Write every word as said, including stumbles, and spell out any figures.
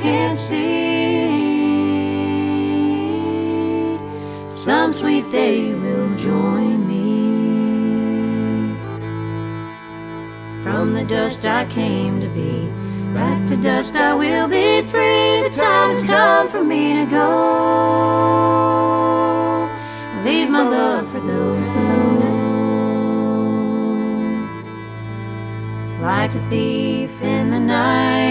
can't see. Some sweet day will join me. From the dust I came to be, back to dust I will be free. The time has come for me to go. Leave my love for those below. Like a thief in the night,